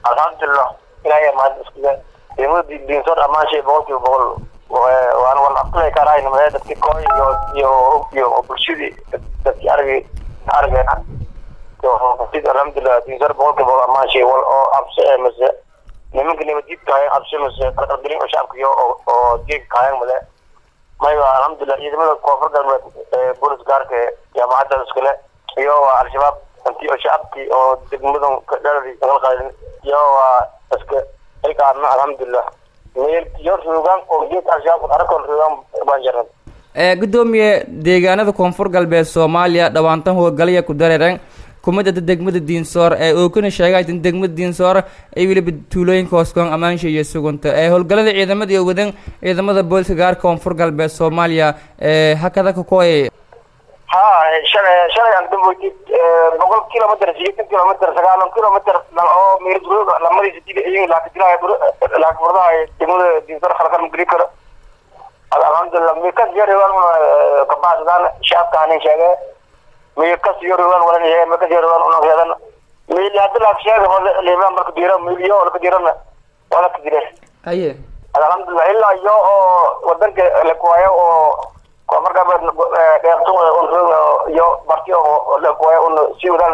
alhamdulillah ilaahay ma iska yimid diin soo amaashay boqol waan wala aqlay karayn ma dadkii kooy iyo bulshadii dadkii aragayna sidoo alhamdulillah diin soo boqol amaashay wal oo absay mase nimanka nabadid tahay absay mase qadrin shacabka oo jeeg kaayeen male mayo alhamdulillah ciidamada koonfur galbeed booliis gaarka jaamacadda iskale iyo al-shabaab intii shacabkii oo degmadan ka dhalay qalqayn iyo iska aykaana alhamdulillah meel yorsugan oo jeeg al-shabaab arkoon rugan banjaran gudoomiye deegaanada koonfur galbeed Soomaaliya dhawaantan howlgalaya ku dareeran kumada degmada Diinsoor oo kuna sheegay in degmada Diinsoor ay waliba tuulooyinka hooskoon amaansha iyo sugunta howlgalada ciidamada iyo wadan ciidamada booliska gaarka koonfur galbeed Soomaaliya hakada ka kooyay shalay aan dambeeyay 100 kilometer 60 kilometer 9 kilometer oo meerdruuga la maray sidii ay la ka dilay la ka warday degmada Diinsoor xarqan magriikar alhamdulillah meekas yarwan ka baasdan shacabka aan sheegay meekas yarwan wala yahay meekas yarwan oo heedan meel hadda la sheegay oo leeban marka diira milyo oo ka diirana wala ka diray aye alhamdulillah illa yo wadanka la kuwayo oo koonfur galbeed dheerto oo yo barti oo la kuwayo oo si wadan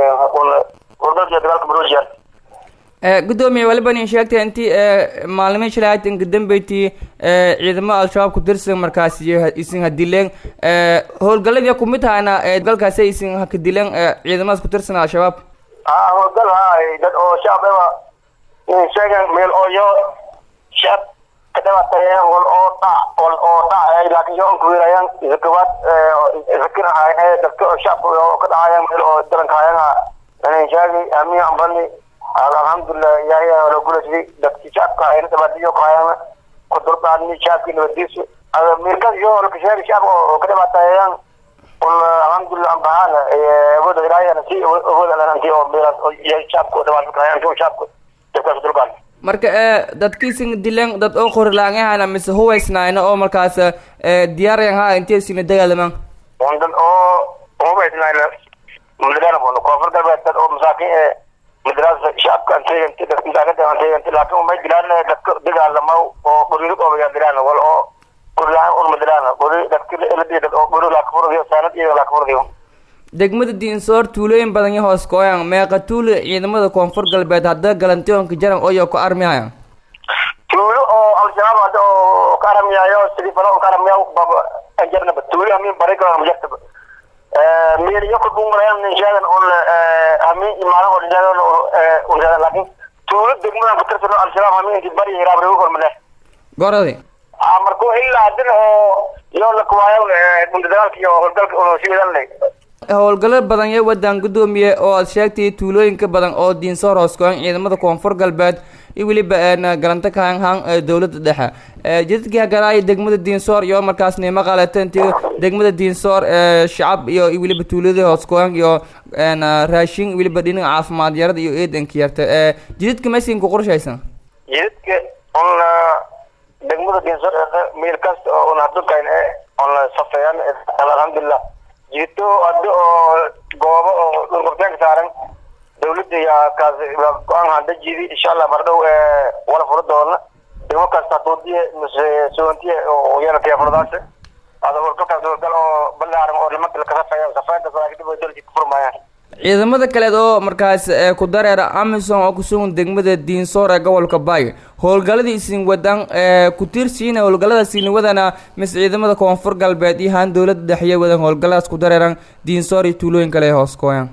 oo wadada dagaalka buruujiya gudoomiye waliba in sheegtay intii maalmaha shilaayd in dambeeyay ciidamada al-shabaab ku dirsan markaas isin hadileen howlgaladii ku mid ahna galkaas ay isin ka dileen ciidamada ku dirsan al-shabaab howlgal dad oo shacabka in sheegan meel oo yo shacab kadawatay oo ay laakiin yoon ku weerayaan zakawaad zakiraha dadka shacabka oo ka dhacayaan meel oo darankaayana inay sheegay amiin ambani alhamdulillah ya wala gulasi dadkii shacabka ay dabadiyo qaayana qodobadni shacabka nabadiisu meelkaas yo wala ka sheegay shacabka oo ka dhawaatayaan alhamdulillah ambahana wada ilaayana si wada lanantii oo meelaas oo shacabka dhawaatayaan shacabka dadkaas durban marka dadkiisin dileen dad oo qorlaangayna mise huwaysnaayna oo markaas diyaarayaan intee sina dagaalamaan dad oo huwaysnaayna mudana oo koonfur galbeed dad oo masaakiin madrasa shacabka anteeganta dadka daaqada anteeganta laakiin ma jiraan dadka dagaalama oo buriga oo yaadiraan wal oo qurlaan oo madrana buri dadka dad oo buri la kafurdiyo sanad iyo la kafurdiyo degmada Diinsoor tuulooyin badan iyo hoos kooyaan meeqa tuulo ciidamada koonfur galbeed hadda galantiyoonka jaran oo ku armiyaan tuulo oo al-shabaab oo ka armiyayo sidii faro ka armiyayo baba ajarna tuulo amin bariga mujtaba مير يقطعون رأيهم نجادا أول همين إمارة أو نجادا أول نجادا لكن تولد دقمنا بترسلوا الشباب همين تبري يراب ريوكر منه. قرادي. مركو إلا عدنا يقول لك وايو من ذلك يقول لك شيء ذلك. howlgalo badan ee wadan gudoomiye oo aad sheegtay tuulooyinka badan oo Diinsoor hooskoon ciidamada koonfur galbeed iyo waliba galanta ka han dawladda dhexe jidka garaay degmada Diinsoor iyo markaas neema qaalatantii degmada Diinsoor shacab iyo waliba tuulada hooskoon iyo raashin waliba dhinaca caafimaad yarada iyo eedanka yarta jidka meeshin ku qorshaysan jidka on degmada Diinsoor meel kasta oo hadda kayn on safayaan alhamdulillah jito ado goobo oo qortaan saaran dawladda ya kaas aan hada jidi insha Allah mardow wala furdoona degmo kasta doodiye soontiye oo yana ka furdaas ada warka kaas oo balaaran oo lama kala kafayo safaanta saakid oo dalki furmaya ciidamada kale oo markaas ku dareera Amazon oo ku sugan degmada Diinsoor ee gobolka Baay howlgaladii isin wadan ku tirsiina howlgalada siin wadana mis ciidamada koonfur galbeed iyo han dawladda dhexe wadan howlgalaas ku dareeran Diinsoor iyo tuulooyin kale hoos kooyan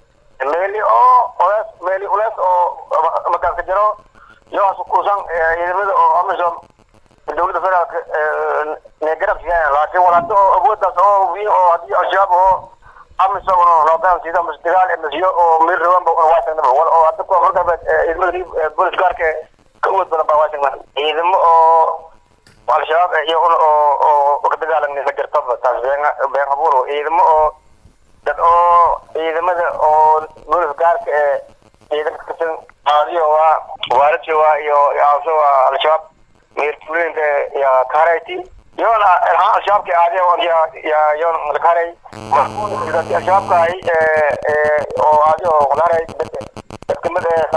meeli oo markaas ka jiro yoo ku san ciidamada oo Amazon dawladda federaalka negarab fiican laakiin walaado awoodaas oo wiin oo hadii al-shabaab oo Amazon oo loogaan sida masdagaal MSU oo meel rawan oo waasan oo hadda ku horgabad ciidamada booliska gaarka ka wad badan baa waasan ciidamo oo al-shabaab iyo oo ka dagaalamay ka jirto taas been abuur ciidamo oo dad oo ciidamada oo booliska gaarka ciidamada ka san qaadiyo waa waalidka iyo al-shabaab meel tuulinta ya karayti يوم الشباب كعادي يا يوم الكاري إذا الشباب كاي أو عادي أو غلاري كم ده سامو سري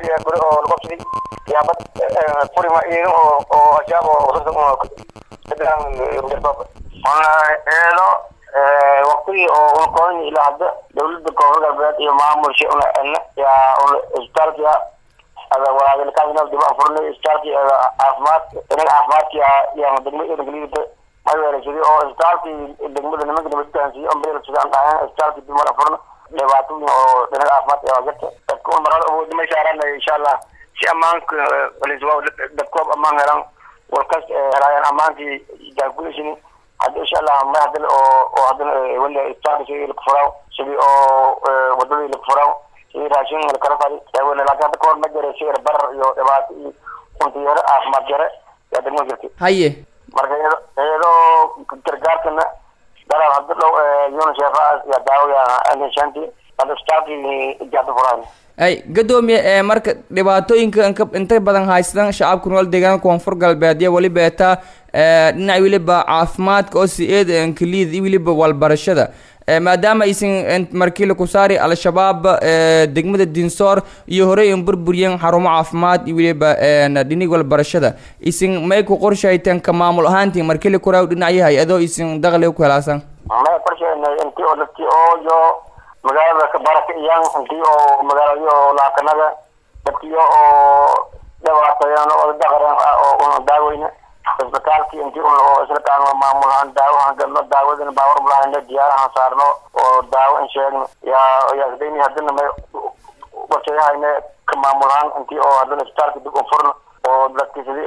يا برو القبسي يا بد فريما إيه أو أشياء أو كدران الجباب أنا وقتي أو كون إلى هذا دولة الكوفر قبلت يا معمول شيء أنا يا استارت يا هذا ولا اللي كان ينام دبا فرن استارت يا أفمات أنا أفمات يا مدني إنجليزي أيوة شيء أو استارت الدمر لما كنا بتكلم أمبريلا سودان كان استارت دمر فرن لباتو أو أنا أفمات يا وقت تكون مرة أو دمر شهرنا إن شاء الله شيء أمانك ولزوا دكتور أمان هران والكاس هرايان أمان في جاكوي شنو هذا إن شاء الله ما هذا أو هذا ولا استارت شيء الكفراو شيء أو ودول الكفراو شيء راشين الكرفالي ولا لا كذا كون مجرى شيء بر يو دباتي كنت يرى أفمات جرى يا دمر جرى haye marka iyado gargaarkana dara hadda loo yoona sheefaas ya daawiya aan shanti hada staafki jaadu furaan ay gadoomiye marka dhibaatooyinka inta badan haystaan shacabku nool deegaanka koonfur galbeed iyo waliba eta dhinac waliba caafimaadka oo si eedan kaliid iyo waliba walbarashada maadaama aysan markii la ku saari al-shabaab degmada Dinsoor iyo hore in burburiyeen xarumo caafimaad iyo waliba dhinig walbarashada isin may ku qorshayteen ka maamul ahaantii markii la ku raaw dhinacyahay adoo isin dakhli ku helaasan ma qorsheynay intii oo dadkii oo yo magaalada ka barakayaan intii oo magaalada laakanada dadkii oo dhawaatayaan oo daqareen oo daaweyna isbitaalkii intii oo isla taan maamul ahaan daawahan galno daawadana baawar bulaayna diyaarahan saarno oo daawo in sheegno yaa deeni hadana ma qorsheyahayna ka maamul ahaan intii oo hadana isbitaalka dib u furno oo dadkiisii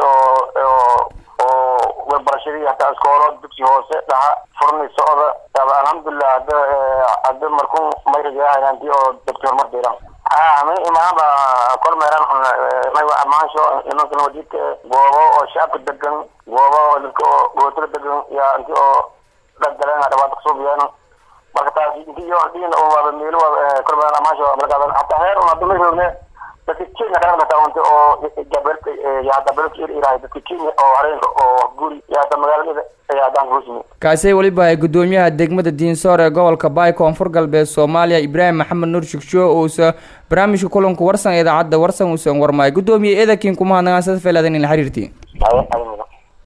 oo barashadii hataa iskoolo dugsi hoose dhaha furni socda alxamdulilah hadda markuu mayrajaha intii oo dadkii horumar deeran من إمام كل مرة ما هو أمانشو إنه كانوا جيت جوابه أو شاب الدجن جوابه لكو قلت الدجن يا أنتي أو دجلنا هذا بعض الصوب يعني بكتاز أنتي يوم دين أو بميلو كل مرة أمانشو بكتاز حتى هير وما دمه هنا تكتشين نكرنا بتاعه أنتي أو جبل يا جبل كير إيراد تكتشين أو هرين أو جوري يا تمغال يا دان روسني kaasay waliba ay gudoomiyaha degmada Dinsoor ee gobolka Bay Koonfur Galbeed Soomaaliya Ibrahim Maxamed Nuur Shigsho oo barnaamijka kulanka warsan idaacada warsan uu soo warmay gudoomiye eedakin kuma hanaansan feeladan in la xiriirtii